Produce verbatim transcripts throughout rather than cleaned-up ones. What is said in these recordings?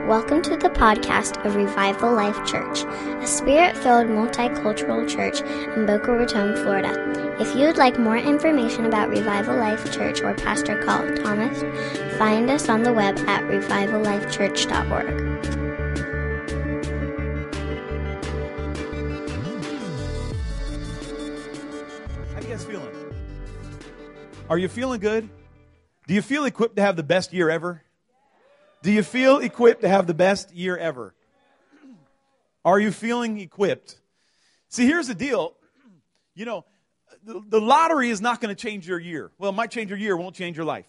Welcome to the podcast of Revival Life Church, a spirit-filled multicultural church in Boca Raton, Florida. If you would like more information about Revival Life Church or Pastor Carl Thomas, find us on the web at revival life church dot org. How you guys feeling? Are you feeling good? Do you feel equipped to have the best year ever? Do you feel equipped to have the best year ever? Are you feeling equipped? See, here's the deal. You know, the, the lottery is not going to change your year. Well, it might change your year, it won't change your life.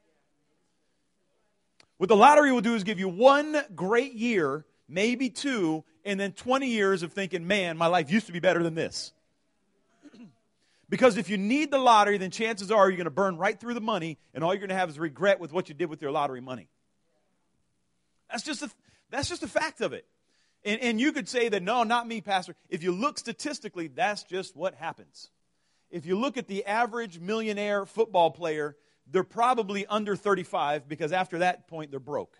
What the lottery will do is give you one great year, maybe two, and then twenty years of thinking, man, my life used to be better than this. Because if you need the lottery, then chances are you're going to burn right through the money, and all you're going to have is regret with what you did with your lottery money. That's just a, that's just a fact of it. And, and you could say that, no, not me, Pastor. If you look statistically, that's just what happens. If you look at the average millionaire football player, they're probably under thirty-five because after that point, they're broke.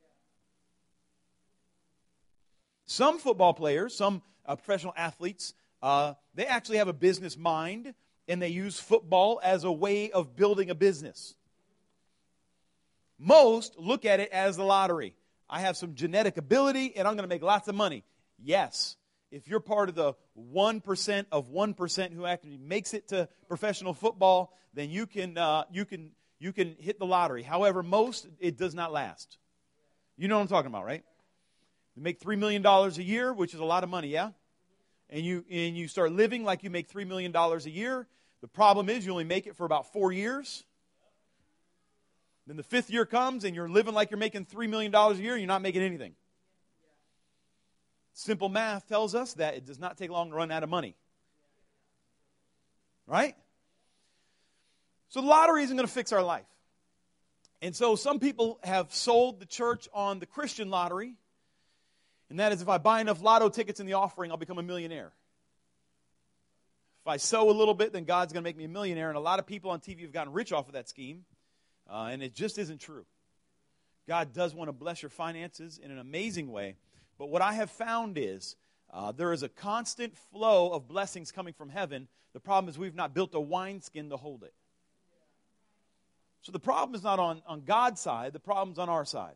Some football players, some uh, professional athletes, uh, they actually have a business mind, and they use football as a way of building a business. Most look at it as the lottery. I have some genetic ability, and I'm going to make lots of money. Yes, if you're part of the one percent of one percent who actually makes it to professional football, then you can uh, you can you can hit the lottery. However, most, it does not last. You know what I'm talking about, right? You make three million dollars a year, which is a lot of money, yeah? And you and you start living like you make three million dollars a year. The problem is you only make it for about four years. Then the fifth year comes and you're living like you're making three million dollars a year and you're not making anything. Simple math tells us that it does not take long to run out of money. Right? So the lottery isn't going to fix our life. And so some people have sold the church on the Christian lottery. And that is, if I buy enough lotto tickets in the offering, I'll become a millionaire. If I sow a little bit, then God's going to make me a millionaire. And a lot of people on T V have gotten rich off of that scheme. Uh, and it just isn't true. God does want to bless your finances in an amazing way. But what I have found is uh, there is a constant flow of blessings coming from heaven. The problem is we've not built a wineskin to hold it. So the problem is not on, on God's side. The problem's on our side.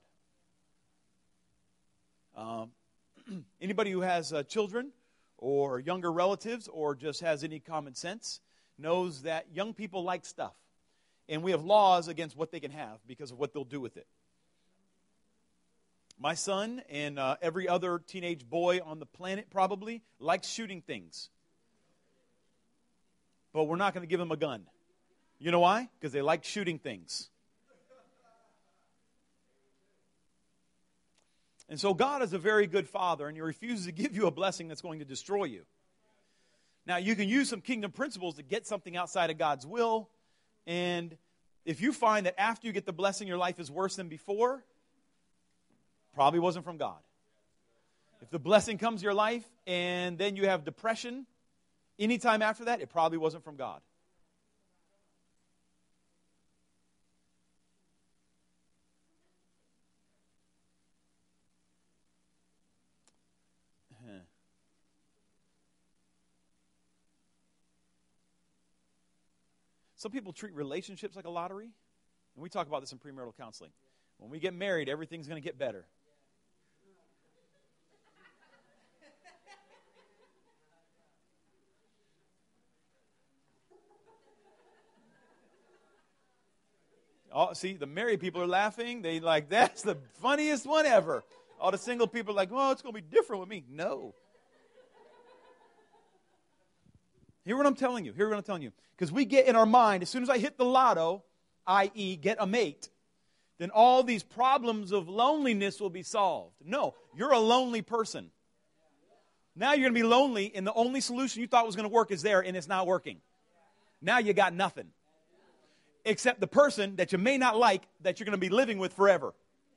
Um, anybody who has uh, children or younger relatives or just has any common sense knows that young people like stuff. And we have laws against what they can have because of what they'll do with it. My son and uh, every other teenage boy on the planet probably likes shooting things. But we're not going to give them a gun. You know why? Because they like shooting things. And so God is a very good father, and He refuses to give you a blessing that's going to destroy you. Now, you can use some kingdom principles to get something outside of God's will. And if you find that after you get the blessing, your life is worse than before, probably wasn't from God. If the blessing comes to your life and then you have depression anytime after that, it probably wasn't from God. Some people treat relationships like a lottery, and we talk about this in premarital counseling. When we get married, everything's going to get better. Oh, see, the married people are laughing. They like, that's the funniest one ever. All the single people are like, well, it's going to be different with me. No. Hear what I'm telling you. Hear what I'm telling you. Because we get in our mind, as soon as I hit the lotto, that is get a mate, then all these problems of loneliness will be solved. No, you're a lonely person. Now you're going to be lonely, and the only solution you thought was going to work is there, and it's not working. Now you got nothing. Except the person that you may not like that you're going to be living with forever.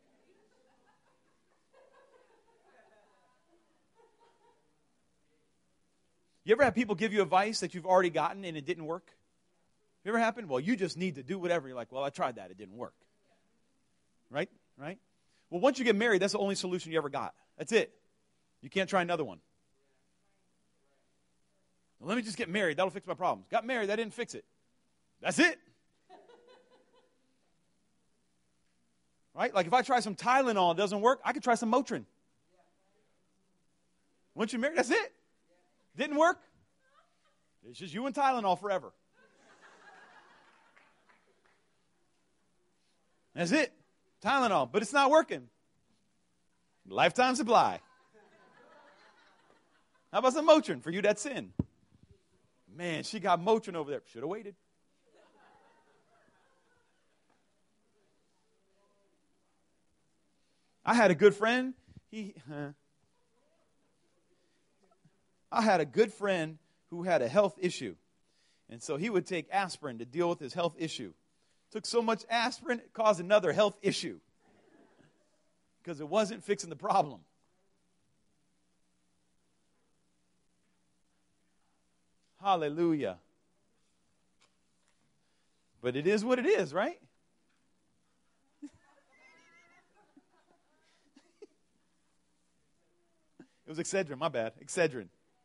You ever have people give you advice that you've already gotten and it didn't work? You ever happened? Well, you just need to do whatever. You're like, well, I tried that. It didn't work. Right? Right? Well, once you get married, that's the only solution you ever got. That's it. You can't try another one. Well, let me just get married. That'll fix my problems. Got married. That didn't fix it. That's it. Right? Like if I try some Tylenol and it doesn't work, I could try some Motrin. Once you're married, that's it. Didn't work? It's just you and Tylenol forever. That's it. Tylenol. But it's not working. Lifetime supply. How about some Motrin for you that's sin? Man, she got Motrin over there. Should have waited. I had a good friend. He, uh, I had a good friend who had a health issue. And so he would take aspirin to deal with his health issue. Took so much aspirin, it caused another health issue. Because it wasn't fixing the problem. Hallelujah. But it is what it is, right? It was Excedrin, my bad. Excedrin.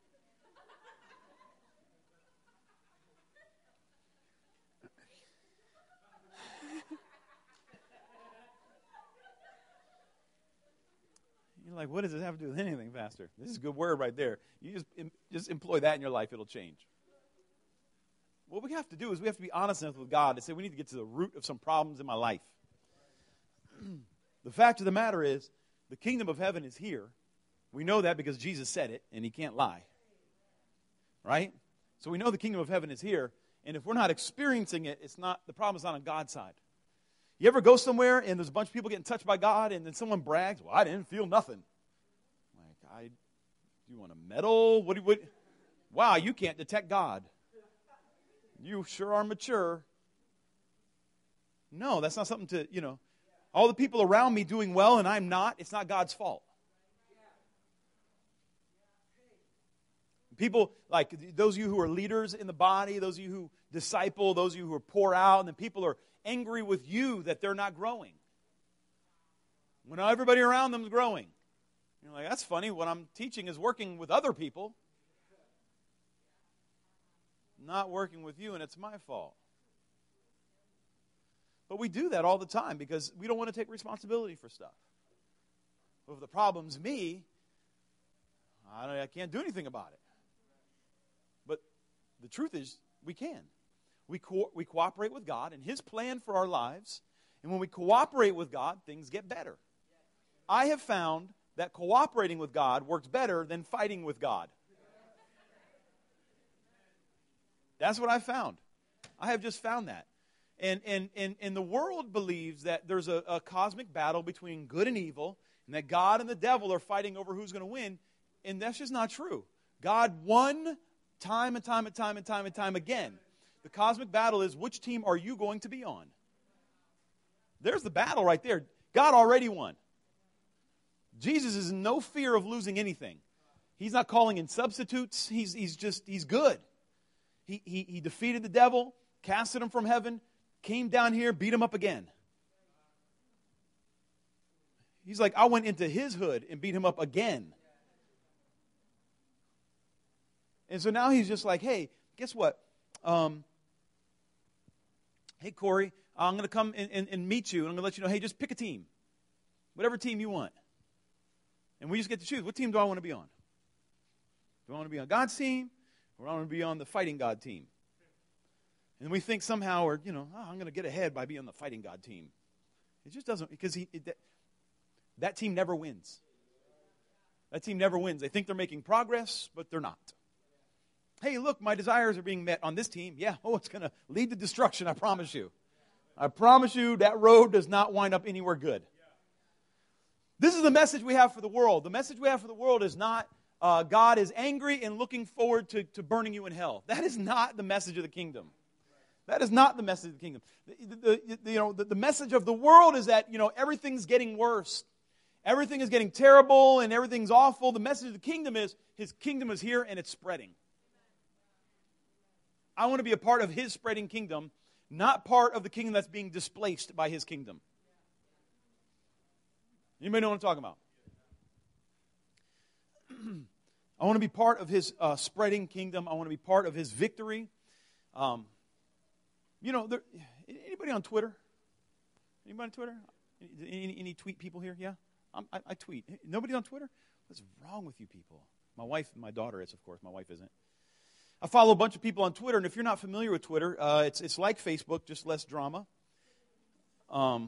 You're like, what does this have to do with anything, Pastor? This is a good word right there. You just, just employ that in your life, it'll change. What we have to do is we have to be honest enough with God to say we need to get to the root of some problems in my life. The fact of the matter is, the kingdom of heaven is here. We know that because Jesus said it, and he can't lie. Right? So we know the kingdom of heaven is here, and if we're not experiencing it, it's not the problem is not on God's side. You ever go somewhere, and there's a bunch of people getting touched by God, and then someone brags, well, I didn't feel nothing. Like, I, do you want a medal? What do you, what? Wow, you can't detect God. You sure are mature. No, that's not something to, you know, all the people around me doing well, and I'm not, it's not God's fault. People, like those of you who are leaders in the body, those of you who disciple, those of you who are pour out, and then people are angry with you that they're not growing. When everybody around them is growing. You're like, that's funny. What I'm teaching is working with other people. Not working with you, and it's my fault. But we do that all the time because we don't want to take responsibility for stuff. Well, if the problem's me, I, don't, I can't do anything about it. But the truth is, we can. We, co- we cooperate with God and his plan for our lives. And when we cooperate with God, things get better. I have found that cooperating with God works better than fighting with God. That's what I found. I have just found that. And, and, and, and the world believes that there's a, a cosmic battle between good and evil, and that God and the devil are fighting over who's going to win. And that's just not true. God won time and time and time and time and time again. The cosmic battle is, which team are you going to be on? There's the battle right there. God already won. Jesus is in no fear of losing anything. He's not calling in substitutes. He's, he's just, he's good. He, he, he defeated the devil, casted him from heaven, came down here, beat him up again. He's like, I went into his hood and beat him up again. And so now he's just like, hey, guess what? Um, hey, Corey, I'm going to come and, and, and meet you, and I'm going to let you know, hey, just pick a team. Whatever team you want. And we just get to choose. What team do I want to be on? Do I want to be on God's team, or do I want to be on the fighting God team? And we think somehow, or, you know, oh, I'm going to get ahead by being on the fighting God team. It just doesn't, because he, it, that, that team never wins. That team never wins. They think they're making progress, but they're not. Hey, look, my desires are being met on this team. Yeah, oh, it's going to lead to destruction, I promise you. I promise you that road does not wind up anywhere good. This is the message we have for the world. The message we have for the world is not uh, God is angry and looking forward to, to burning you in hell. That is not the message of the kingdom. That is not the message of the kingdom. The, the, the, you know, the, the message of the world is that, you know, everything's getting worse. Everything is getting terrible and everything's awful. The message of the kingdom is his kingdom is here and it's spreading. I want to be a part of his spreading kingdom, not part of the kingdom that's being displaced by his kingdom. Anybody know what I'm talking about? I want to be part of his uh, spreading kingdom. I want to be part of his victory. Um, you know, there, anybody on Twitter? Anybody on Twitter? Any, any tweet people here? Yeah? I'm, I, I tweet. Nobody on Twitter? What's wrong with you people? My wife and my daughter is, of course. My wife isn't. I follow a bunch of people on Twitter, and if you're not familiar with Twitter, uh, it's it's like Facebook, just less drama. Um,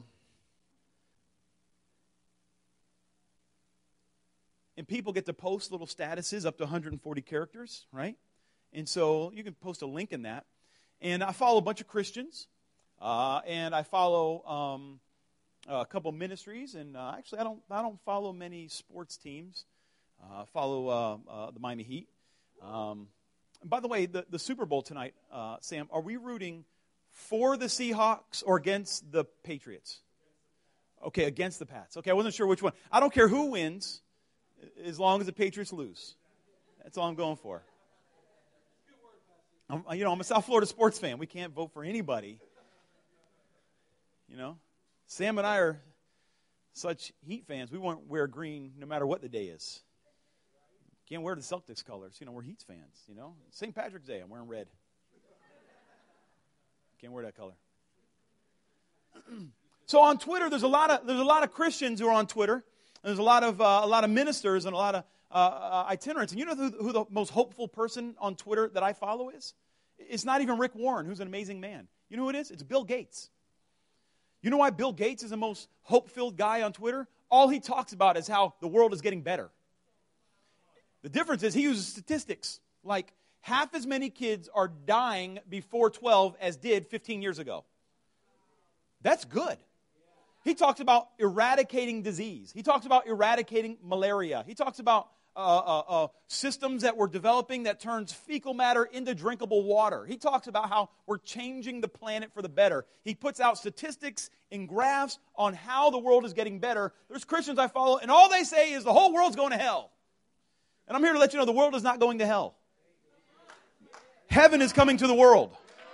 and people get to post little statuses up to one hundred forty characters, right? And so you can post a link in that. And I follow a bunch of Christians, uh, and I follow um, a couple ministries, and uh, actually I don't I don't follow many sports teams. Uh, I follow uh, uh, the Miami Heat. Um, and by the way, the, the Super Bowl tonight, uh, Sam, are we rooting for the Seahawks or against the Patriots? Okay, against the Pats. Okay, I wasn't sure which one. I don't care who wins, as long as the Patriots lose. That's all I'm going for. I'm, you know, I'm a South Florida sports fan. We can't vote for anybody. You know, Sam and I are such Heat fans. We won't wear green no matter what the day is. Can't wear the Celtics colors. You know, we're Heat fans, you know. Saint Patrick's Day, I'm wearing red. Can't wear that color. So on Twitter, there's a lot of there's a lot of Christians who are on Twitter. There's a lot of uh, a lot of ministers and a lot of uh, uh, itinerants. And you know who, who the most hopeful person on Twitter that I follow is? It's not even Rick Warren, who's an amazing man. You know who it is? It's Bill Gates. You know why Bill Gates is the most hope-filled guy on Twitter? All he talks about is how the world is getting better. The difference is he uses statistics. Like half as many kids are dying before twelve as did fifteen years ago. That's good. He talks about eradicating disease. He talks about eradicating malaria. He talks about uh, uh, uh, systems that we're developing that turns fecal matter into drinkable water. He talks about how we're changing the planet for the better. He puts out statistics and graphs on how the world is getting better. There's Christians I follow, and all they say is the whole world's going to hell. And I'm here to let you know the world is not going to hell. Heaven is coming to the world.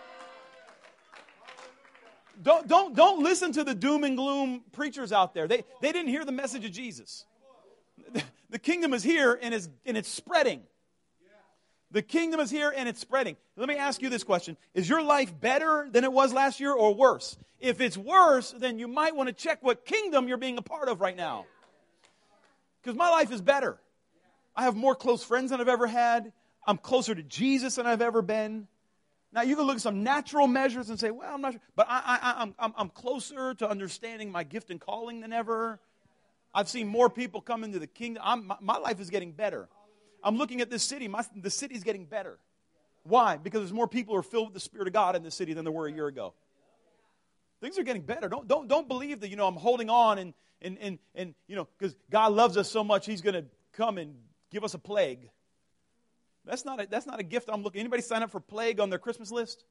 Don't, don't, don't listen to the doom and gloom preachers out there. They, they didn't hear the message of Jesus. The, the kingdom is here and it's, and it's spreading. The kingdom is here and it's spreading. Let me ask you this question. Is your life better than it was last year or worse? If it's worse, then you might want to check what kingdom you're being a part of right now. Because my life is better. I have more close friends than I've ever had. I'm closer to Jesus than I've ever been. Now, you can look at some natural measures and say, well, I'm not sure. But I, I, I'm, I'm, I'm closer to understanding my gift and calling than ever. I've seen more people come into the kingdom. I'm, my, my life is getting better. I'm looking at this city. My, the city's getting better. Why? Because there's more people who are filled with the Spirit of God in this city than there were a year ago. Things are getting better. Don't, don't, don't believe that, you know, I'm holding on and, and, and, and you know, because God loves us so much, He's going to come and give us a plague. That's not a, that's not a gift I'm looking. Anybody sign up for plague on their Christmas list?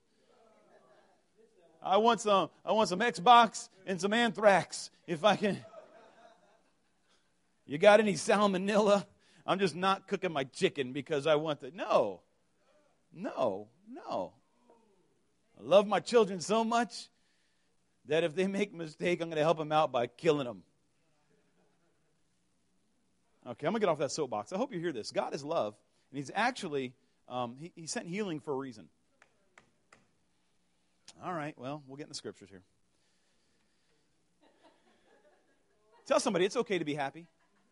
I want some I want some Xbox and some anthrax if I can. You got any salmonella? I'm just not cooking my chicken because I want the no. No, no. I love my children so much that if they make a mistake, I'm going to help them out by killing them. Okay, I'm going to get off that soapbox. I hope you hear this. God is love, and He's actually, um, he, he sent healing for a reason. All right, well, we'll get in the scriptures here. Tell somebody it's okay to be happy.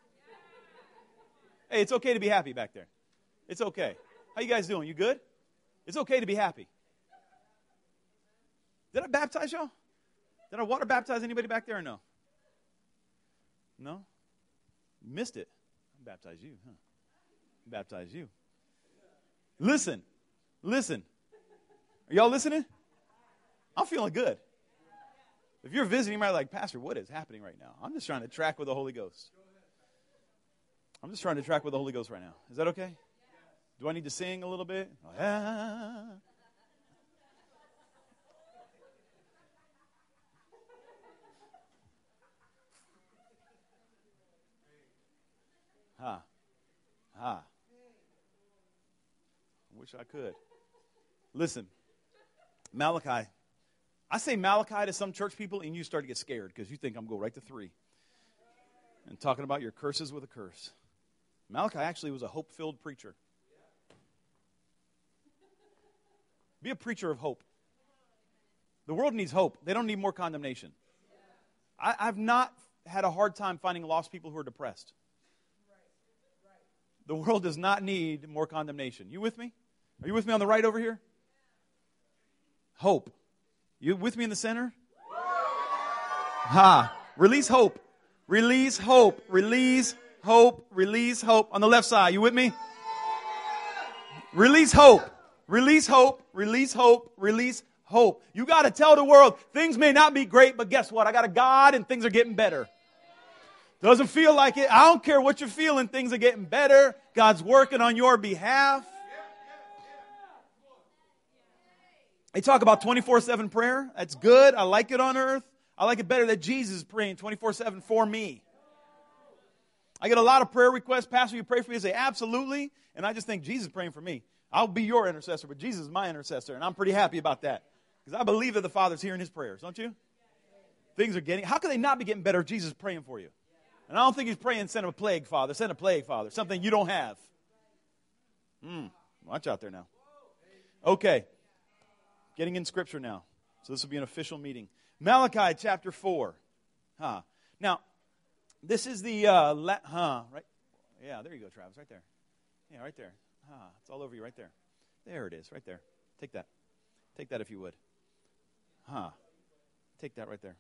Hey, it's okay to be happy back there. It's okay. How you guys doing? You good? It's okay to be happy. Did I baptize y'all? Did I water baptize anybody back there or no? No? Missed it. I baptized you, huh? Baptize you. Listen. Listen. Are y'all listening? I'm feeling good. If you're visiting, you might be like, Pastor, what is happening right now? I'm just trying to track with the Holy Ghost. I'm just trying to track with the Holy Ghost right now. Is that okay? Do I need to sing a little bit? Oh, yeah. Ha. Ha. I wish I could. Listen, Malachi. I say Malachi to some church people, and you start to get scared because you think I'm going right to three. and talking about your curses with a curse. Malachi actually was a hope-filled preacher. Be a preacher of hope. The world needs hope. They don't need more condemnation. I, I've not had a hard time finding lost people who are depressed. The world does not need more condemnation. You with me? Are you with me on the right over here? Hope. You with me in the center? Ha. Release hope. Release hope. Release hope. Release hope. On the left side, you with me? Release hope. Release hope. Release hope. Release hope. You got to tell the world, things may not be great, but guess what? I got a God and things are getting better. Doesn't feel like it. I don't care what you're feeling. Things are getting better. God's working on your behalf. They talk about twenty-four seven prayer. That's good. I like it on earth. I like it better that Jesus is praying twenty-four seven for me. I get a lot of prayer requests. Pastor, you pray for me? I say, absolutely. And I just think Jesus is praying for me. I'll be your intercessor, but Jesus is my intercessor. And I'm pretty happy about that. Because I believe that the Father's hearing his prayers, don't you? Things are getting, how can they not be getting better if Jesus is praying for you? And I don't think he's praying, send a plague, Father. Send a plague, Father. Something you don't have. Hmm. Watch out there now. Okay. Getting in Scripture now. So this will be an official meeting. Malachi chapter four. Huh. Now, this is the, uh, la- huh, right? Yeah, there you go, Travis, right there. Yeah, right there. Huh. It's all over you right there. There it is, right there. Take that. Take that if you would. Huh. Take that right there.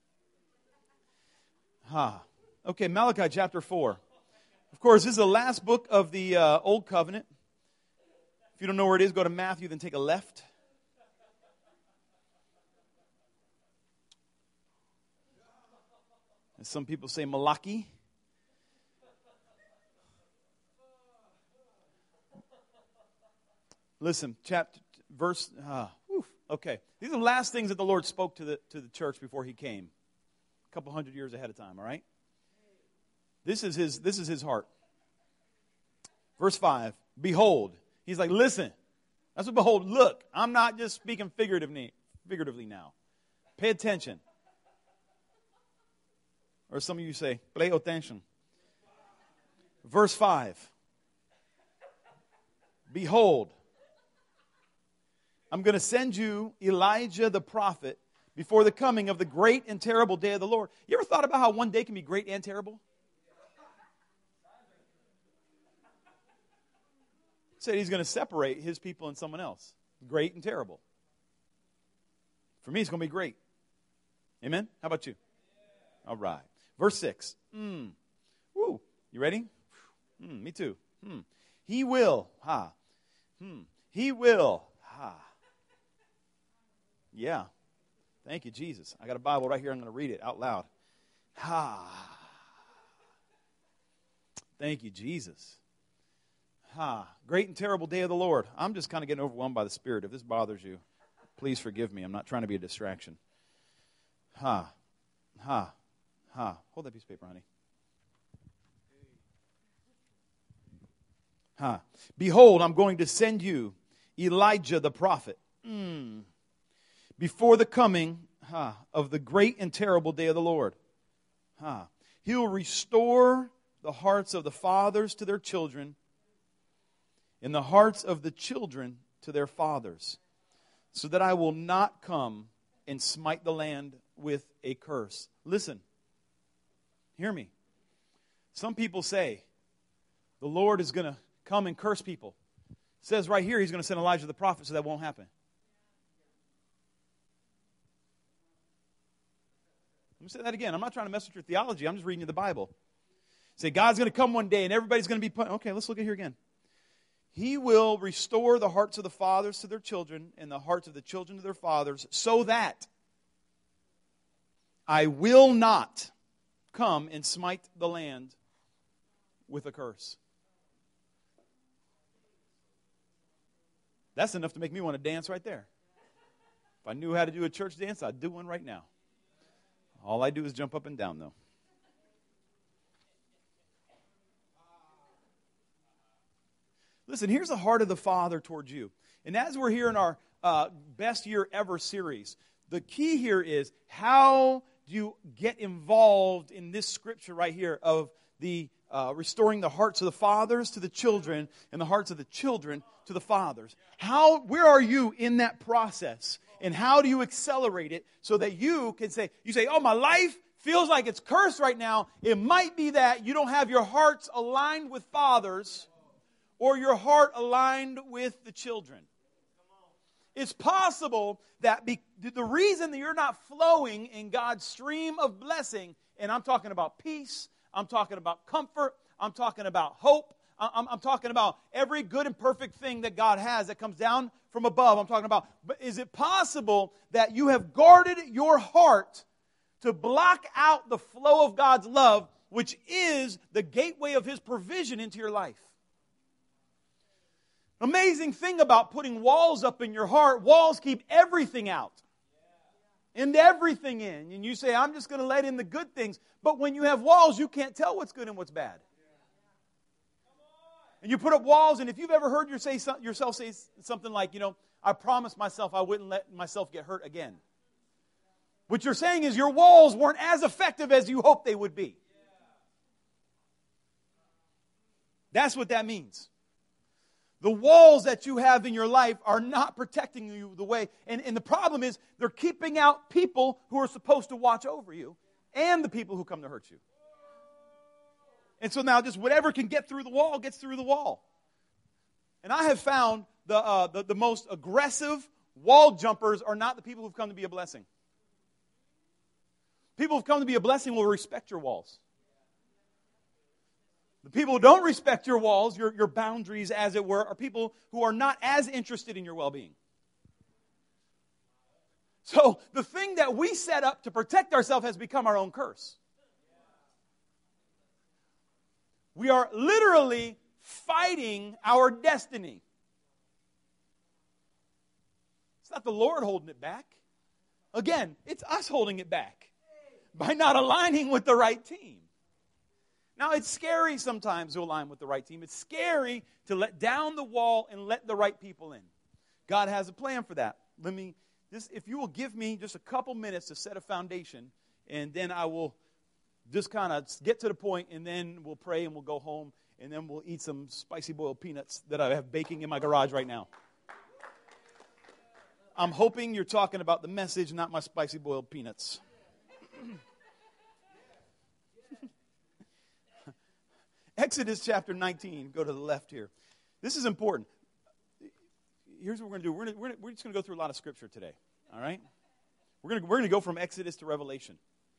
Huh. Okay, Malachi chapter four. Of course, this is the last book of the uh, Old Covenant. If you don't know where it is, go to Matthew, then take a left. And some people say Malachi. Listen, chapter, verse, uh, whew, okay. These are the last things that the Lord spoke to the to the church before he came. A couple hundred years ahead of time, all right? This is his, this is his heart. Verse five, behold. He's like, listen. That's what behold, look. I'm not just speaking figuratively, figuratively now. Pay attention. Or some of you say, play attention. Verse five. Behold, I'm going to send you Elijah the prophet before the coming of the great and terrible day of the Lord. You ever thought about how one day can be great and terrible? Said he's going to separate his people and someone else. Great and terrible. For me, it's going to be great. Amen? How about you? All right. Verse six. Mm. Woo. You ready? Mm, me too. Mm. He will. Ha. Hmm. He will. Ha. Yeah. Thank you, Jesus. I got a Bible right here. I'm going to read it out loud. Ha. Thank you, Jesus. Ha. Great and terrible day of the Lord. I'm just kind of getting overwhelmed by the Spirit. If this bothers you, please forgive me. I'm not trying to be a distraction. Ha. Ha. Ha. Hold that piece of paper, honey. Ha. Behold, I'm going to send you Elijah the prophet. Mm. Before the coming ha, of the great and terrible day of the Lord. Ha. He will restore the hearts of the fathers to their children and the hearts of the children to their fathers, so that I will not come and smite the land with a curse. Listen. Hear me. Some people say the Lord is going to come and curse people. It says right here he's going to send Elijah the prophet, so that won't happen. Let me say that again. I'm not trying to mess with your theology. I'm just reading you the Bible. Say God's going to come one day and everybody's going to be put. Okay, let's look at here again. He will restore the hearts of the fathers to their children and the hearts of the children to their fathers, so that I will not come and smite the land with a curse. That's enough to make me want to dance right there. If I knew how to do a church dance, I'd do one right now. All I do is jump up and down, though. Listen, here's the heart of the Father towards you. And as we're here in our uh, Best Year Ever series, the key here is, how do you get involved in this scripture right here of the uh, restoring the hearts of the fathers to the children and the hearts of the children to the fathers? How, where are you in that process? And how do you accelerate it so that you can say, you say, oh, my life feels like it's cursed right now. It might be that you don't have your hearts aligned with fathers or your heart aligned with the children. It's possible that be, the reason that you're not flowing in God's stream of blessing, and I'm talking about peace, I'm talking about comfort, I'm talking about hope, I'm, I'm talking about every good and perfect thing that God has that comes down from above. I'm talking about, but is it possible that you have guarded your heart to block out the flow of God's love, which is the gateway of His provision into your life? Amazing thing about putting walls up in your heart, walls keep everything out and everything in. And you say, I'm just going to let in the good things. But when you have walls, you can't tell what's good and what's bad. And you put up walls, and if you've ever heard yourself say something like, you know, I promised myself I wouldn't let myself get hurt again. What you're saying is your walls weren't as effective as you hoped they would be. That's what that means. The walls that you have in your life are not protecting you the way. And, and the problem is they're keeping out people who are supposed to watch over you and the people who come to hurt you. And so now just whatever can get through the wall gets through the wall. And I have found the, uh, the, the most aggressive wall jumpers are not the people who've come to be a blessing. People who've come to be a blessing will respect your walls. The people who don't respect your walls, your, your boundaries, as it were, are people who are not as interested in your well-being. So the thing that we set up to protect ourselves has become our own curse. We are literally fighting our destiny. It's not the Lord holding it back. Again, it's us holding it back by not aligning with the right team. Now, it's scary sometimes to align with the right team. It's scary to let down the wall and let the right people in. God has a plan for that. Let me, just, if you will give me just a couple minutes to set a foundation, and then I will just kind of get to the point, and then we'll pray and we'll go home, and then we'll eat some spicy boiled peanuts that I have baking in my garage right now. I'm hoping you're talking about the message, not my spicy boiled peanuts. Exodus chapter nineteen, go to the left here. This is important. Here's what we're going to do. We're, gonna, we're, gonna, we're just going to go through a lot of scripture today, all right? We're going to, we're going to go from Exodus to Revelation.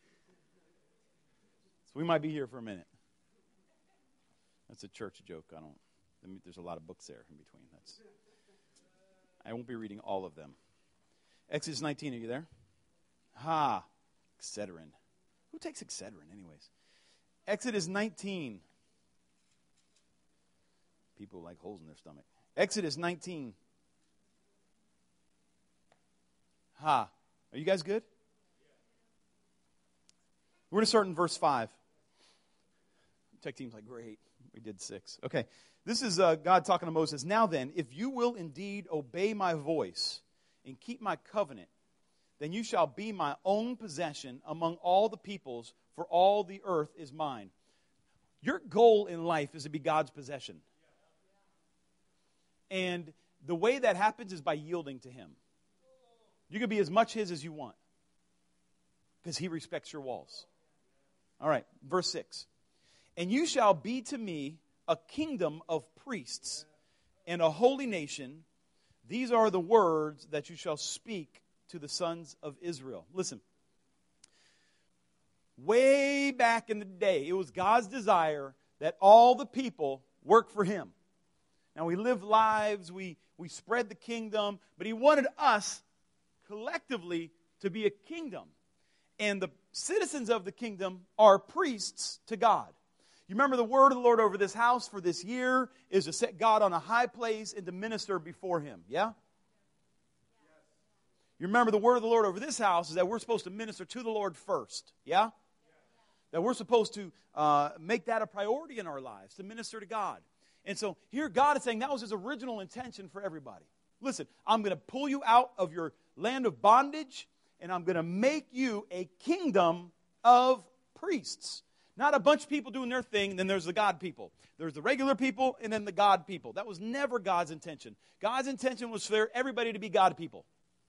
So we might be here for a minute. That's a church joke. I don't, I mean, there's a lot of books there in between. That's, I won't be reading all of them. Exodus nineteen, are you there? Ha, Excedrin. Who takes Excedrin anyways? Exodus nineteen. People like holes in their stomach. Exodus nineteen. Ha. Are you guys good? We're going to start in verse five. Tech team's like, great. We did six. Okay. This is uh, God talking to Moses. Now then, if you will indeed obey my voice and keep my covenant, then you shall be my own possession among all the peoples, for all the earth is mine. Your goal in life is to be God's possession. And the way that happens is by yielding to Him. You can be as much His as you want because He respects your walls. All right, verse six. And you shall be to me a kingdom of priests and a holy nation. These are the words that you shall speak to the sons of Israel. Listen. Way back in the day, it was God's desire that all the people work for Him. Now, we live lives, we, we spread the kingdom, but He wanted us collectively to be a kingdom. And the citizens of the kingdom are priests to God. You remember the word of the Lord over this house for this year is to set God on a high place and to minister before Him, yeah? You remember the word of the Lord over this house is that we're supposed to minister to the Lord first, yeah? That we're supposed to uh, make that a priority in our lives, to minister to God. And so here God is saying that was His original intention for everybody. Listen, I'm going to pull you out of your land of bondage, and I'm going to make you a kingdom of priests. Not a bunch of people doing their thing, and then there's the God people. There's the regular people, and then the God people. That was never God's intention. God's intention was for everybody to be God people.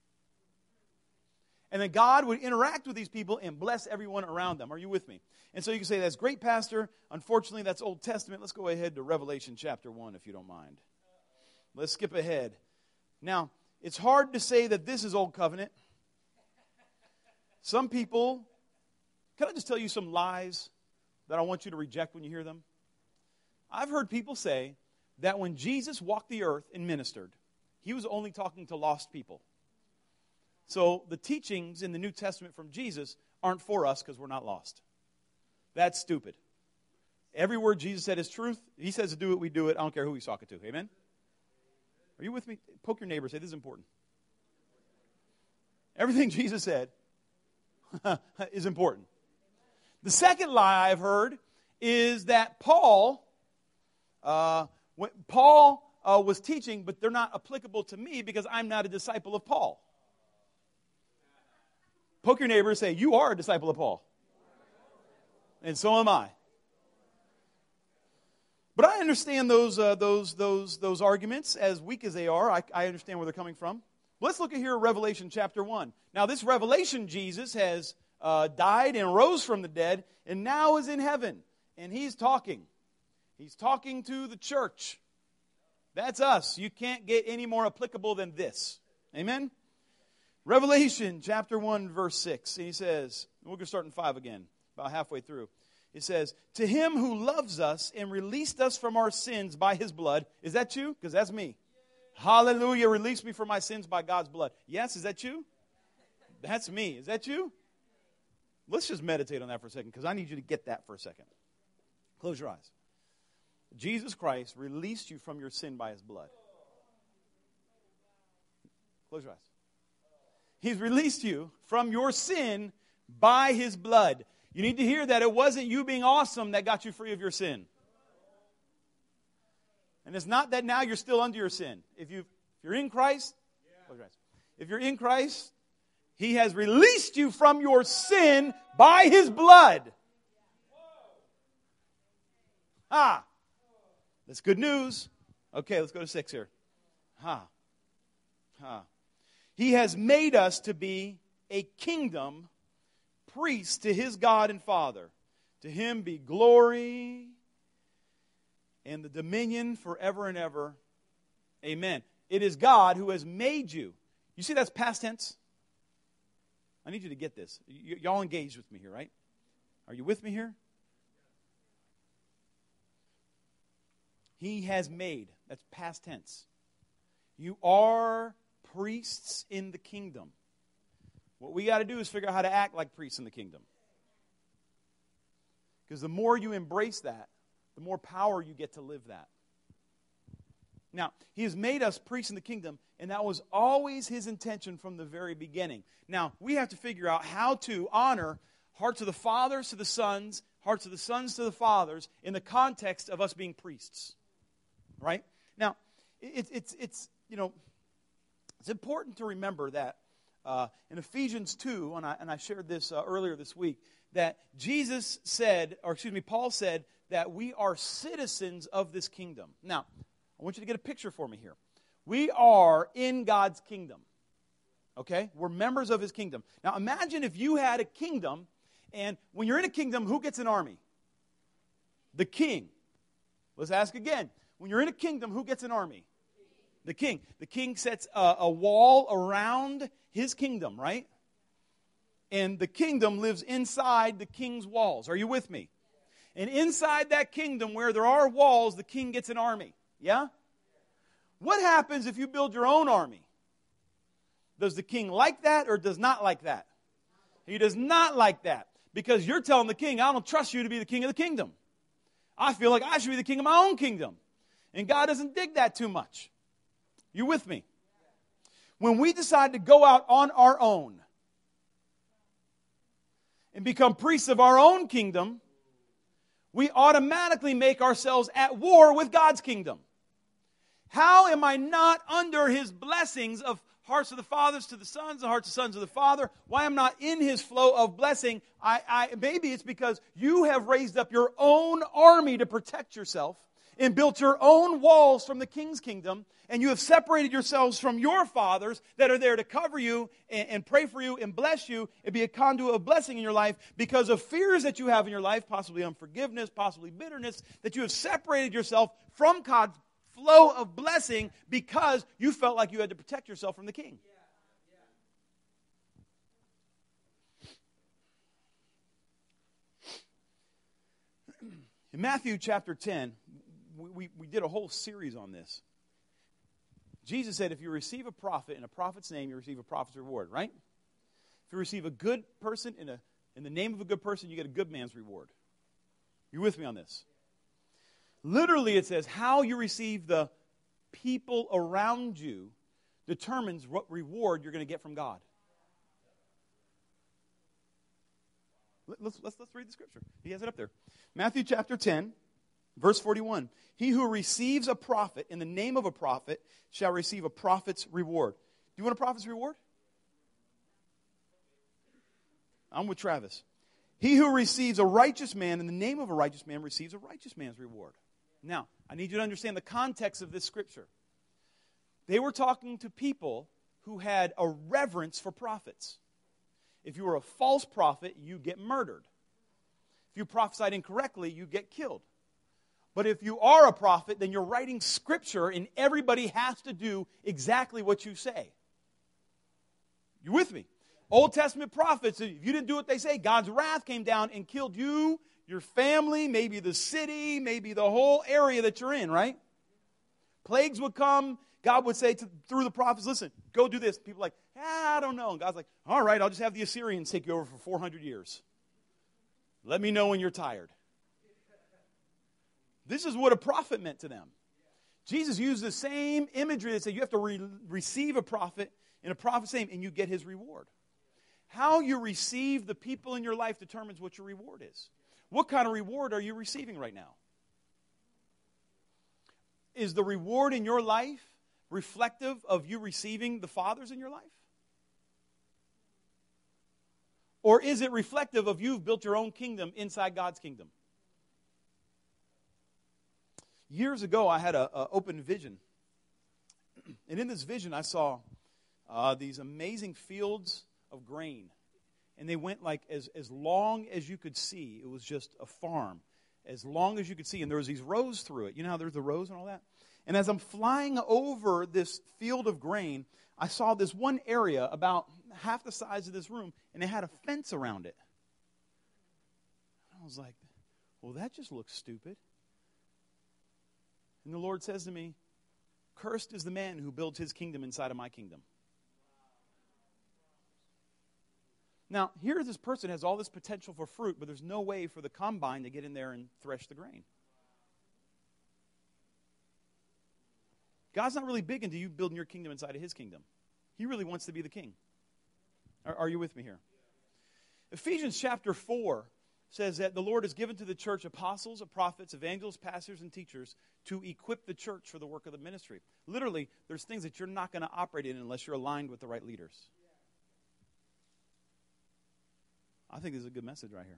And then God would interact with these people and bless everyone around them. Are you with me? And so you can say, that's great, Pastor. Unfortunately, that's Old Testament. Let's go ahead to Revelation chapter one, if you don't mind. Let's skip ahead. Now, it's hard to say that this is Old Covenant. Some people, can I just tell you some lies that I want you to reject when you hear them? I've heard people say that when Jesus walked the earth and ministered, he was only talking to lost people. So the teachings in the New Testament from Jesus aren't for us because we're not lost. That's stupid. Every word Jesus said is truth. He says to do it, we do it. I don't care who he's talking to. Amen? Are you with me? Poke your neighbor. Say, this is important. Everything Jesus said is important. The second lie I've heard is that Paul, uh, when Paul uh, was teaching, but they're not applicable to me because I'm not a disciple of Paul. Poke your neighbor and say, you are a disciple of Paul. And so am I. But I understand those uh, those those those arguments, as weak as they are. I, I understand where they're coming from. Let's look at here Revelation chapter one. Now, this Revelation Jesus has uh, died and rose from the dead, and now is in heaven. And he's talking. He's talking to the church. That's us. You can't get any more applicable than this. Amen? Revelation chapter one, verse six. And he says, we're going to start in five again, about halfway through. It says, to him who loves us and released us from our sins by his blood. Is that you? Because that's me. Hallelujah, release me from my sins by God's blood. Yes, is that you? That's me. Is that you? Let's just meditate on that for a second, because I need you to get that for a second. Close your eyes. Jesus Christ released you from your sin by his blood. Close your eyes. He's released you from your sin by his blood. You need to hear that it wasn't you being awesome that got you free of your sin. And it's not that now you're still under your sin. If, you, if you're in Christ, if you're in Christ, he has released you from your sin by his blood. Ah, that's good news. Okay, let's go to six here. Ha, ha. He has made us to be a kingdom, priest to his God and Father. To him be glory and the dominion forever and ever. Amen. It is God who has made you. You see that's past tense? I need you to get this. Y- y'all engaged with me here, right? Are you with me here? He has made. That's past tense. You are priests in the kingdom. What we got to do is figure out how to act like priests in the kingdom. Because the more you embrace that, the more power you get to live that. Now, he has made us priests in the kingdom, and that was always his intention from the very beginning. Now, we have to figure out how to honor hearts of the fathers to the sons, hearts of the sons to the fathers, in the context of us being priests. Right? Now, it, it's, it's, you know, it's important to remember that uh, in Ephesians two, and I, and I shared this uh, earlier this week, that Jesus said, or excuse me, Paul said, that we are citizens of this kingdom. Now, I want you to get a picture for me here. We are in God's kingdom. Okay? We're members of his kingdom. Now, imagine if you had a kingdom, and when you're in a kingdom, who gets an army? The king. Let's ask again. When you're in a kingdom, who gets an army? The king. The king sets a, a wall around his kingdom, right? And the kingdom lives inside the king's walls. Are you with me? And inside that kingdom where there are walls, the king gets an army. Yeah? What happens if you build your own army? Does the king like that or does not like that? He does not like that. Because you're telling the king, I don't trust you to be the king of the kingdom. I feel like I should be the king of my own kingdom. And God doesn't dig that too much. You with me? When we decide to go out on our own and become priests of our own kingdom, we automatically make ourselves at war with God's kingdom. How am I not under his blessings of hearts of the fathers to the sons, the hearts of sons to the father. Why I'm not in his flow of blessing, I, I, maybe it's because you have raised up your own army to protect yourself and built your own walls from the king's kingdom, and you have separated yourselves from your fathers that are there to cover you and, and pray for you and bless you and be a conduit of blessing in your life because of fears that you have in your life, possibly unforgiveness, possibly bitterness, that you have separated yourself from God's flow of blessing because you felt like you had to protect yourself from the king. In Matthew chapter ten, we, we, we did a whole series on this. Jesus said if you receive a prophet in a prophet's name, you receive a prophet's reward, right? If you receive a good person in, a, in the name of a good person, you get a good man's reward. You with me on this? Literally, it says how you receive the people around you determines what reward you're going to get from God. Let's, let's, let's read the scripture. He has it up there. Matthew chapter ten, verse forty-one. He who receives a prophet in the name of a prophet shall receive a prophet's reward. Do you want a prophet's reward? I'm with Travis. He who receives a righteous man in the name of a righteous man receives a righteous man's reward. Now, I need you to understand the context of this scripture. They were talking to people who had a reverence for prophets. If you were a false prophet, you get murdered. If you prophesied incorrectly, you get killed. But if you are a prophet, then you're writing scripture and everybody has to do exactly what you say. You with me? Old Testament prophets, if you didn't do what they say, God's wrath came down and killed you, your family, maybe the city, maybe the whole area that you're in, right? Plagues would come. God would say to, through the prophets, listen, go do this. People are like, ah, I don't know. And God's like, all right, I'll just have the Assyrians take you over for four hundred years. Let me know when you're tired. This is what a prophet meant to them. Jesus used the same imagery that said you have to re- receive a prophet in a prophet's name and you get his reward. How you receive the people in your life determines what your reward is. What kind of reward are you receiving right now? Is the reward in your life reflective of you receiving the fathers in your life? Or is it reflective of you've built your own kingdom inside God's kingdom? Years ago, I had an open vision. And in this vision, I saw uh, these amazing fields of grain. And they went like as, as long as you could see. It was just a farm. As long as you could see. And there was these rows through it. You know how there's the rows and all that? And as I'm flying over this field of grain, I saw this one area about half the size of this room, and it had a fence around it. I was like, well, that just looks stupid. And the Lord says to me, cursed is the man who builds his kingdom inside of my kingdom. Now, here this person has all this potential for fruit, but there's no way for the combine to get in there and thresh the grain. God's not really big into you building your kingdom inside of his kingdom. He really wants to be the king. Are, are you with me here? Ephesians chapter four says that the Lord has given to the church apostles, prophets, evangelists, pastors, and teachers to equip the church for the work of the ministry. Literally, there's things that you're not going to operate in unless you're aligned with the right leaders. I think this is a good message right here.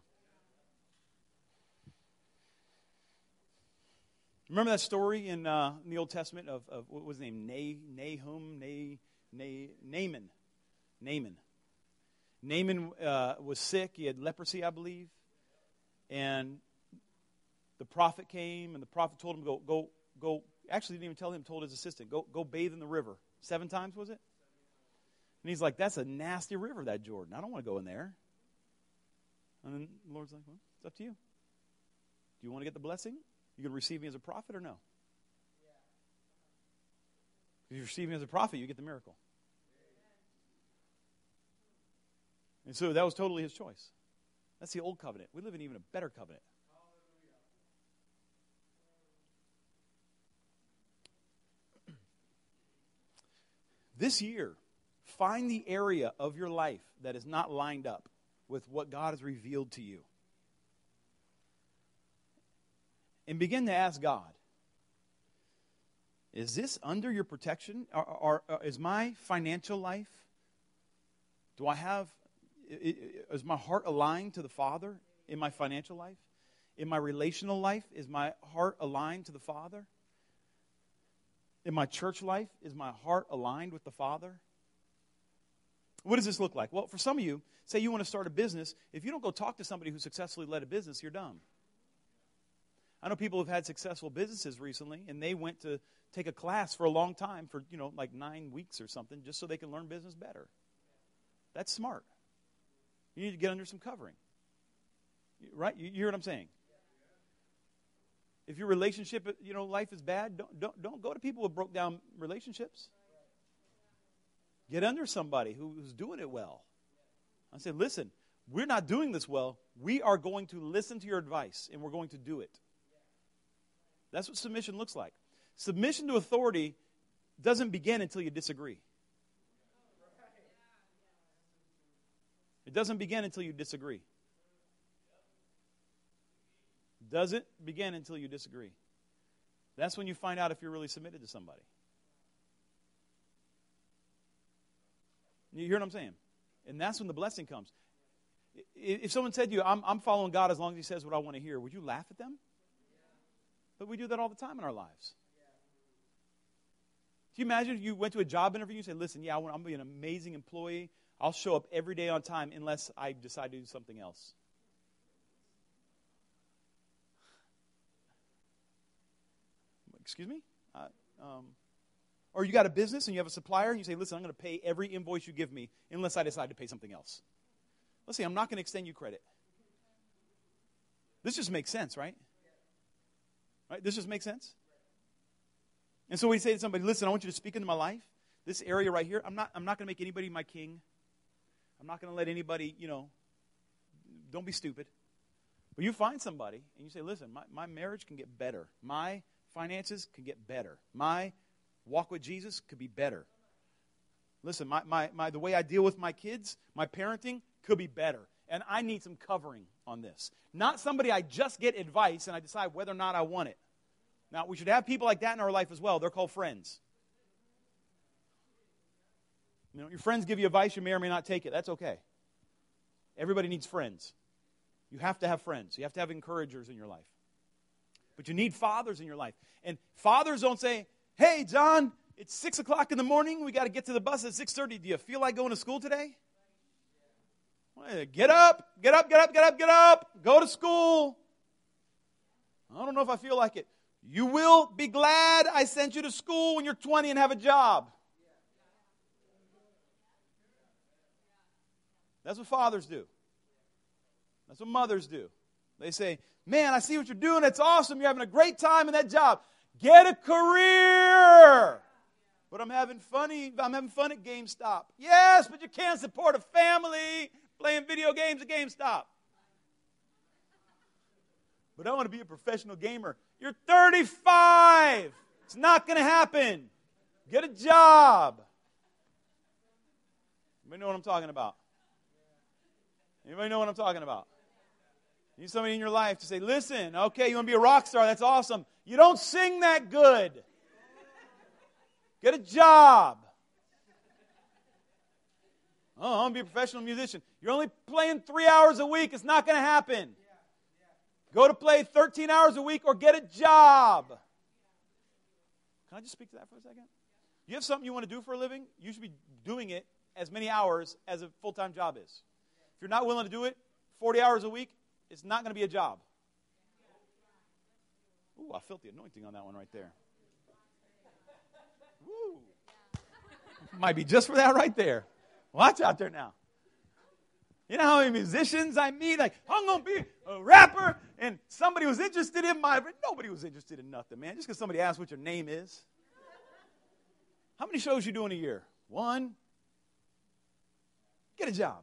Remember that story in, uh, in the Old Testament of, of what was his name? Na- Nahum, Na- Na- Naaman. Naaman. Naaman uh, was sick. He had leprosy, I believe. And the prophet came, and the prophet told him, go, go, go. Actually, he didn't even tell him, told his assistant, go, go bathe in the river. Seven times, was it? And he's like, that's a nasty river, that Jordan. I don't want to go in there. And then the Lord's like, well, it's up to you. Do you want to get the blessing? You going to receive me as a prophet or no? If you receive me as a prophet, you get the miracle. And so that was totally his choice. That's the old covenant. We live in even a better covenant. This year, find the area of your life that is not lined up with what God has revealed to you. And begin to ask God, Is this under your protection? Or, or, or is my financial life, do I have, is my heart aligned to the Father in my financial life? In my relational life, is my heart aligned to the Father? In my church life, is my heart aligned with the Father? What does this look like? Well, for some of you, say you want to start a business. If you don't go talk to somebody who successfully led a business, you're dumb. I know people who've had successful businesses recently, and they went to take a class for a long time, for, you know, like nine weeks or something, just so they can learn business better. That's smart. You need to get under some covering. Right? You hear what I'm saying? If your relationship, you know, life is bad, don't, don't, don't go to people with broke down relationships. Get under somebody who's doing it well. I say, listen, we're not doing this well. We are going to listen to your advice, and we're going to do it. That's what submission looks like. Submission to authority doesn't begin until you disagree. It doesn't begin until you disagree. Doesn't begin until you disagree. That's when you find out if you're really submitted to somebody. You hear what I'm saying? And that's when the blessing comes. If someone said to you, I'm, I'm following God as long as He says what I want to hear, would you laugh at them? But we do that all the time in our lives. Can you imagine if you went to a job interview and you say, listen, yeah, I want, I'm going to be an amazing employee. I'll show up every day on time unless I decide to do something else. Excuse me? Uh, um, or you got a business and you have a supplier and you say, listen, I'm going to pay every invoice you give me unless I decide to pay something else. Let's see, I'm not going to extend you credit. This just makes sense, right? Right? This just makes sense? And so we say to somebody, listen, I want you to speak into my life. This area right here, I'm not I'm not going to make anybody my king. I'm not going to let anybody, you know, don't be stupid. But you find somebody and you say, listen, my, my marriage can get better. My finances can get better. My walk with Jesus could be better. Listen, my, my, my the way I deal with my kids, my parenting could be better. And I need some covering on this. Not somebody I just get advice and I decide whether or not I want it. Now, we should have people like that in our life as well. They're called friends. You know, your friends give you advice, you may or may not take it. That's okay. Everybody needs friends. You have to have friends. You have to have encouragers in your life. But you need fathers in your life. And fathers don't say, hey, John, it's six o'clock in the morning. We got to get to the bus at six thirty. Do you feel like going to school today? Well, get up, get up, get up, get up, get up. Go to school. I don't know if I feel like it. You will be glad I sent you to school when you're twenty and have a job. That's what fathers do. That's what mothers do. They say, man, I see what you're doing. That's awesome. You're having a great time in that job. Get a career. But I'm having funny. I'm having fun at GameStop. Yes, but you can't support a family playing video games at GameStop. But I want to be a professional gamer. You're thirty-five. It's not going to happen. Get a job. Anybody know what I'm talking about? Anybody know what I'm talking about? You need somebody in your life to say, listen, okay, you want to be a rock star, that's awesome. You don't sing that good. Get a job. Oh, I want to be a professional musician. You're only playing three hours a week. It's not going to happen. Go to play thirteen hours a week or get a job. Can I just speak to that for a second? You have something you want to do for a living? You should be doing it as many hours as a full-time job is. If you're not willing to do it forty hours a week, it's not going to be a job. Ooh, I felt the anointing on that one right there. Woo. Might be just for that right there. Watch out there now. You know how many musicians I meet? Like, I'm going to be a rapper, and somebody was interested in my... Nobody was interested in nothing, man. Just because somebody asked what your name is. How many shows you do in a year? One. Get a job.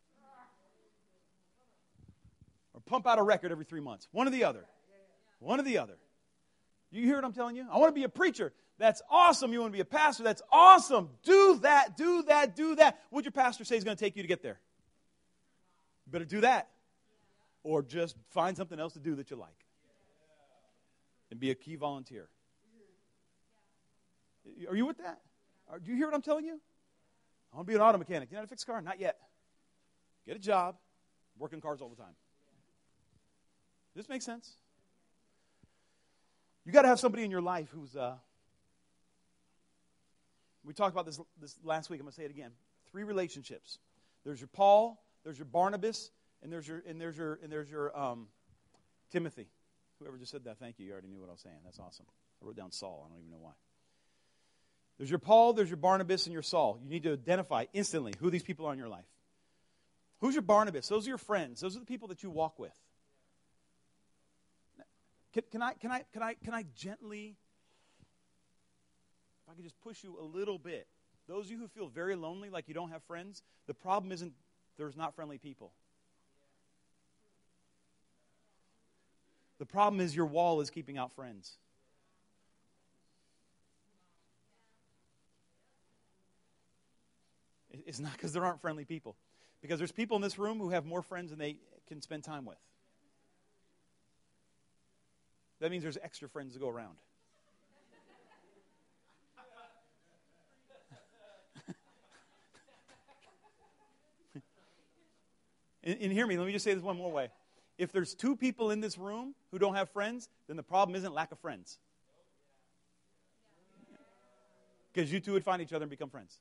Or pump out a record every three months. One or the other. One or the other. You hear what I'm telling you? I want to be a preacher. That's awesome. You want to be a pastor? That's awesome. Do that, do that, do that. What'd your pastor say is going to take you to get there? You better do that. Or just find something else to do that you like. And be a key volunteer. Are you with that? Are, do you hear what I'm telling you? I want to be an auto mechanic. You know how to fix a car? Not yet. Get a job. Work in cars all the time. Does this make sense? You got to have somebody in your life who's, uh, we talked about this, this last week. I'm going to say it again. Three relationships. There's your Paul, there's your Barnabas, and there's your, and there's your, and there's your um, Timothy. Whoever just said that, thank you. You already knew what I was saying. That's awesome. I wrote down Saul. I don't even know why. There's your Paul, there's your Barnabas, and your Saul. You need to identify instantly who these people are in your life. Who's your Barnabas? Those are your friends. Those are the people that you walk with. Can, can I, can I, can I, can I gently, if I could just push you a little bit. Those of you who feel very lonely, like you don't have friends, the problem isn't there's not friendly people. The problem is your wall is keeping out friends. It's not because there aren't friendly people. Because there's people in this room who have more friends than they can spend time with. That means there's extra friends to go around. and, and hear me, let me just say this one more way. If there's two people in this room who don't have friends, then the problem isn't lack of friends. Because you two would find each other and become friends.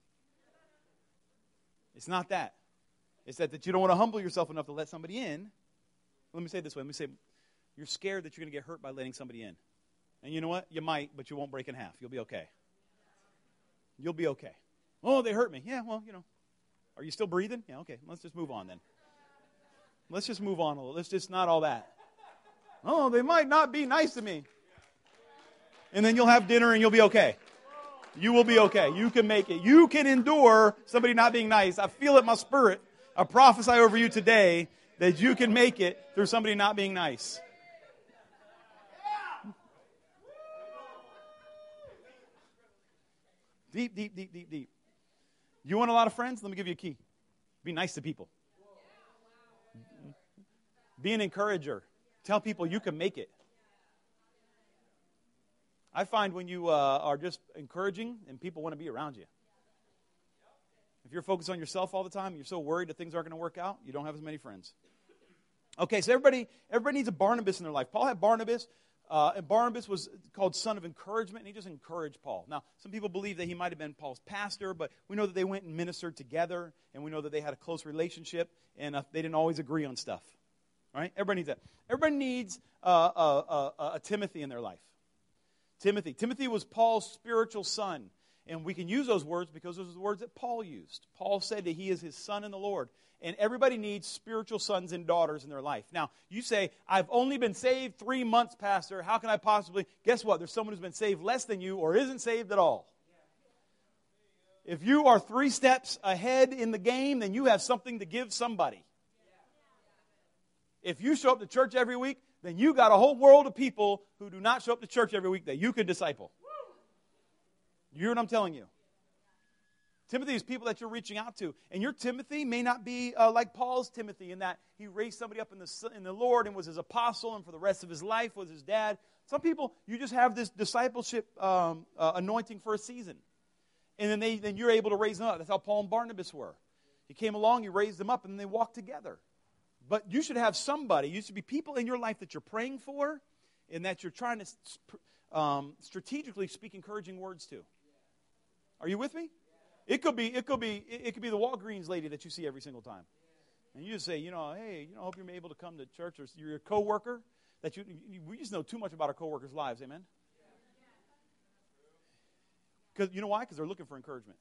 It's not that. It's that, that you don't want to humble yourself enough to let somebody in. Let me say it this way. Let me say, you're scared that you're going to get hurt by letting somebody in. And you know what? You might, but you won't break in half. You'll be okay. You'll be okay. Oh, they hurt me. Yeah, well, you know. Are you still breathing? Yeah, okay. Let's just move on then. Let's just move on a little. Let's just not all that. Oh, they might not be nice to me. And then you'll have dinner and you'll be okay. You will be okay. You can make it. You can endure somebody not being nice. I feel it in my spirit. I prophesy over you today that you can make it through somebody not being nice. Deep, deep, deep, deep, deep. You want a lot of friends? Let me give you a key. Be nice to people. Be an encourager. Tell people you can make it. I find when you uh, are just encouraging and people want to be around you. If you're focused on yourself all the time, you're so worried that things aren't going to work out, you don't have as many friends. Okay, so everybody everybody needs a Barnabas in their life. Paul had Barnabas, uh, and Barnabas was called son of encouragement, and he just encouraged Paul. Now, some people believe that he might have been Paul's pastor, but we know that they went and ministered together, and we know that they had a close relationship, and uh, they didn't always agree on stuff. All right? Everybody needs that. Everybody needs uh, a, a, a Timothy in their life. Timothy. Timothy was Paul's spiritual son. And we can use those words because those are the words that Paul used. Paul said that he is his son in the Lord. And everybody needs spiritual sons and daughters in their life. Now, you say, I've only been saved three months, Pastor. How can I possibly? Guess what? There's someone who's been saved less than you or isn't saved at all. If you are three steps ahead in the game, then you have something to give somebody. If you show up to church every week, then you got a whole world of people who do not show up to church every week that you could disciple. You hear what I'm telling you? Timothy is people that you're reaching out to. And your Timothy may not be uh, like Paul's Timothy in that he raised somebody up in the, in the Lord and was his apostle and for the rest of his life was his dad. Some people, you just have this discipleship um, uh, anointing for a season. And then, they, then you're able to raise them up. That's how Paul and Barnabas were. He came along, he raised them up, and then they walked together. But you should have somebody, you should be people in your life that you're praying for and that you're trying to um, strategically speak encouraging words to. Are you with me? It could be, it could be, it could be the Walgreens lady that you see every single time, and you just say, you know, hey, you know, I hope you're able to come to church, or you're a coworker that you. We just know too much about our coworkers' lives, amen. Because you know why? Because they're looking for encouragement.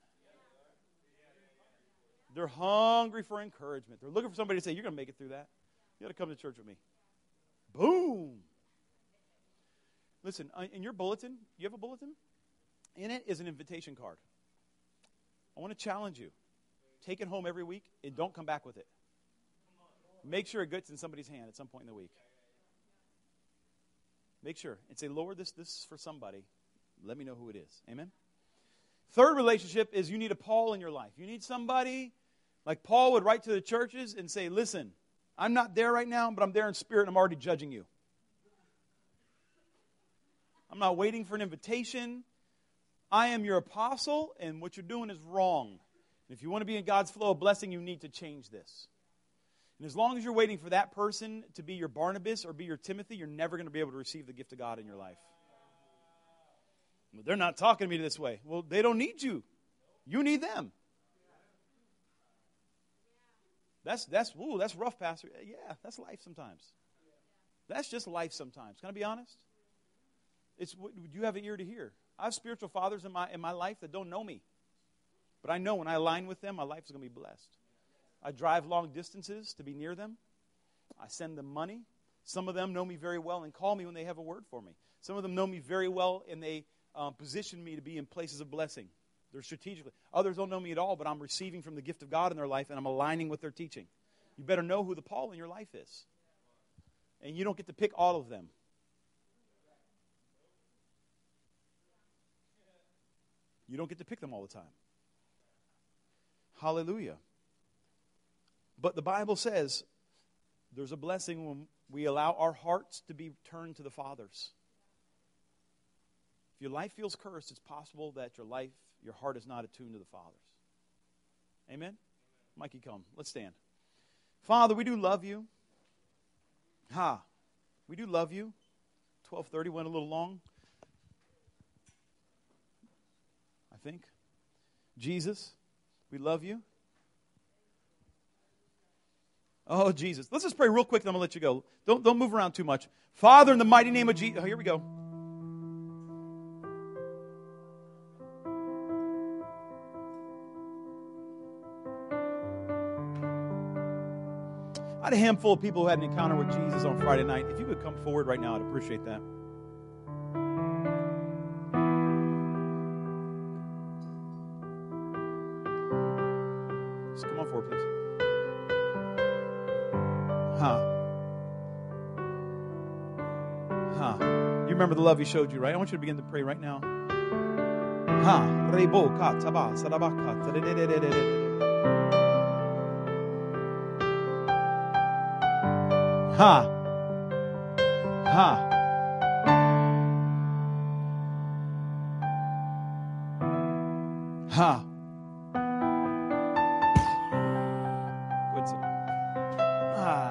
They're hungry for encouragement. They're looking for somebody to say, you're going to make it through that. You got to come to church with me. Boom. Listen, in your bulletin, you have a bulletin? In it is an invitation card. I want to challenge you. Take it home every week and don't come back with it. Make sure it gets in somebody's hand at some point in the week. Make sure. And say, Lord, this, this is for somebody. Let me know who it is. Amen? Third relationship is you need a Paul in your life. You need somebody like Paul would write to the churches and say, listen, I'm not there right now, but I'm there in spirit and I'm already judging you. I'm not waiting for an invitation. I am your apostle, and what you're doing is wrong. And if you want to be in God's flow of blessing, you need to change this. And as long as you're waiting for that person to be your Barnabas or be your Timothy, you're never going to be able to receive the gift of God in your life. Well, they're not talking to me this way. Well, they don't need you. You need them. That's that's ooh, that's rough, Pastor. Yeah, that's life sometimes. That's just life sometimes. Can I be honest? It's do you have an ear to hear? I have spiritual fathers in my in my life that don't know me. But I know when I align with them, my life is going to be blessed. I drive long distances to be near them. I send them money. Some of them know me very well and call me when they have a word for me. Some of them know me very well and they um, position me to be in places of blessing. They're strategically. Others don't know me at all, but I'm receiving from the gift of God in their life and I'm aligning with their teaching. You better know who the Paul in your life is. And you don't get to pick all of them. You don't get to pick them all the time. Hallelujah. But the Bible says there's a blessing when we allow our hearts to be turned to the Father's. If your life feels cursed, it's possible that your life, your heart is not attuned to the Father's. Amen? Mikey, come. Let's stand. Father, we do love you. Ha. We do love you. twelve thirty went a little long. I think. Jesus, we love you. Oh, Jesus. Let's just pray real quick, then I'm going to let you go. Don't, don't move around too much. Father, in the mighty name of Jesus. Oh, here we go. I had a handful of people who had an encounter with Jesus on Friday night. If you would come forward right now, I'd appreciate that. Just come on forward, please. Huh. Huh. You remember the love he showed you, right? I want you to begin to pray right now. Huh. Ha. Ha. Ha. Good. Ah.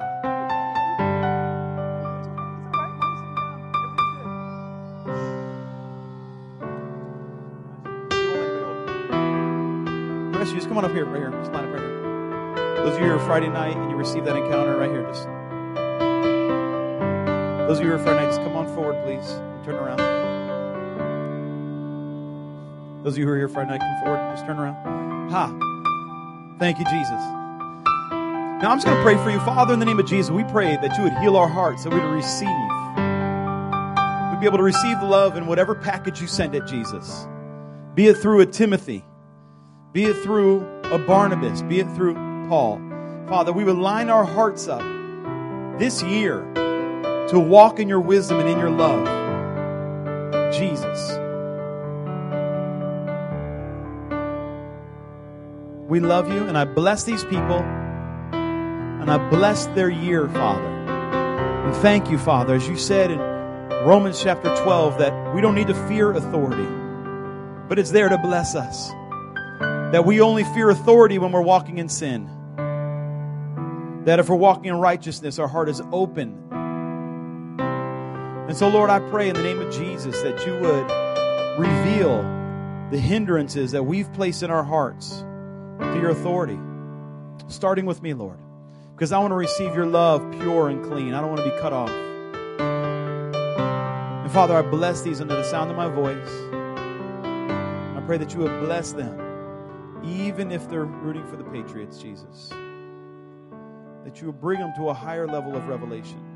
The rest of you, just come on up here, right here. Just line up right here. Those of you who are Friday night and you received that encounter right here, just. Those of you who are Friday night, just come on forward, please. And turn around. Those of you who are here Friday night, come forward. Just turn around. Ha. Thank you, Jesus. Now I'm just going to pray for you. Father, in the name of Jesus, we pray that you would heal our hearts, that we would receive. We'd be able to receive the love in whatever package you send it, Jesus. Be it through a Timothy. Be it through a Barnabas. Be it through Paul. Father, we would line our hearts up this year to walk in your wisdom and in your love. Jesus. We love you, and I bless these people, and I bless their year, Father. And thank you, Father, as you said in Romans chapter twelve, that we don't need to fear authority, but it's there to bless us. That we only fear authority when we're walking in sin. That if we're walking in righteousness, our heart is open. And so, Lord, I pray in the name of Jesus that you would reveal the hindrances that we've placed in our hearts to your authority. Starting with me, Lord. Because I want to receive your love pure and clean. I don't want to be cut off. And Father, I bless these under the sound of my voice. I pray that you would bless them, even if they're rooting for the Patriots, Jesus. That you would bring them to a higher level of revelation.